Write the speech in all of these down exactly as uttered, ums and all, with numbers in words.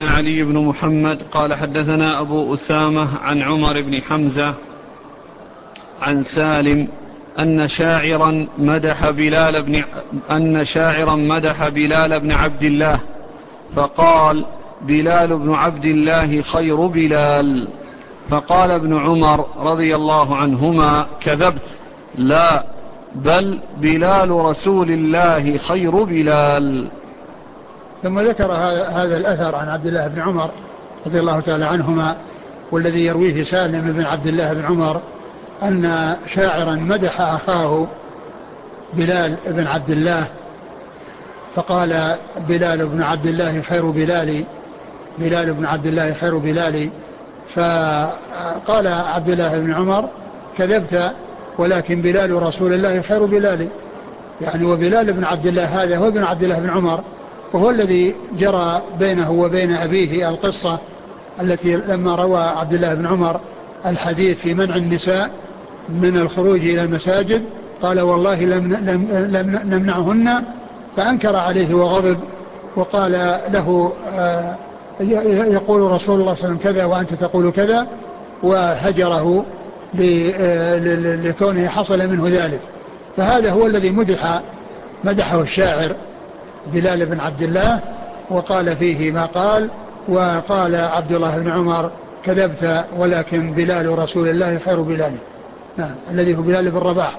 علي بن محمد قال حدثنا أبو أسامة عن عمر بن حمزة عن سالم أن شاعرا مدح بلال بن أن شاعرا مدح بلال بن عبد الله فقال: بلال بن عبد الله خير بلال. فقال ابن عمر رضي الله عنهما: كذبت، لا، بل بلال رسول الله خير بلال. ثم ذكر هذا الأثر عن عبد الله بن عمر رضي الله تعالى عنهما، والذي يرويه سالم بن عبد الله بن عمر أن شاعرا مدح أخاه بلال بن عبد الله فقال: بلال بن عبد الله خير بلالي، بلال بن عبد الله خير بلالي. فقال عبد الله بن عمر: كذبت، ولكن بلال رسول الله خير بلالي. يعني وبلال بن عبد الله هذا هو ابن عبد الله بن عمر، وهو الذي جرى بينه وبين أبيه القصة التي لما روى عبد الله بن عمر الحديث في منع النساء من الخروج إلى المساجد قال: والله لم, لم, لم نمنعهن، فأنكر عليه وغضب وقال له: آه يقول رسول الله صلى الله عليه وسلم كذا وأنت تقول كذا، وهجره لكونه حصل منه ذلك. فهذا هو الذي مدح مدحه الشاعر بلال بن عبد الله وقال فيه ما قال. وقال عبد الله بن عمر: كذبت، ولكن بلال رسول الله خير بلال. نعم، الذي هو بلال بن رباح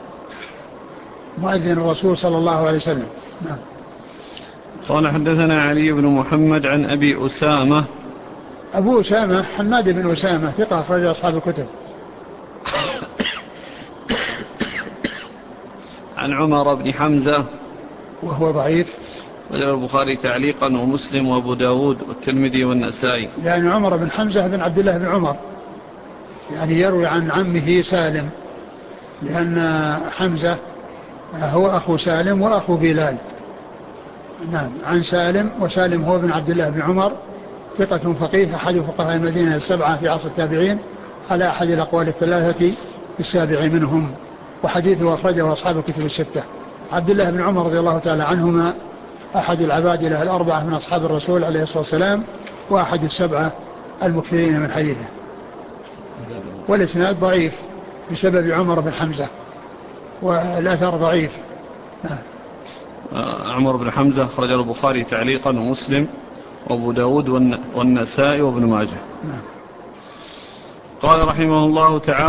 مؤذن الرسول صلى الله عليه وسلم. نعم. قال حدثنا علي بن محمد عن أبي أسامة. أبو أسامة حماد بن أسامة ثقة أخرج أصحاب الكتب. عن عمر بن حمزة وهو ضعيف، وجاء البخاري تعليقا ومسلم وابو داود والترمذي والنسائي. يعني عمر بن حمزة بن عبد الله بن عمر، يعني يروي عن عمه سالم، لأن حمزة هو أخو سالم وأخو بلال. نعم، عن سالم، وسالم هو بن عبد الله بن عمر ثقة فقيه أحد فقهاء المدينة السبعة في عصر التابعين على أحد الأقوال الثلاثة السابع منهم، وحديثه أخرجه أصحاب الكتب الستة. عبد الله بن عمر رضي الله تعالى عنهما أحد العبادلة الأربعة من أصحاب الرسول عليه الصلاة والسلام، وأحد السبعة المكثرين من حديثه. والإسناد ضعيف بسبب عمر بن حمزة، والأثر ضعيف. عمر بن حمزة خرج البخاري تعليقا ومسلم وابو داود والنسائي وابن ماجه. قال رحمه الله تعالى: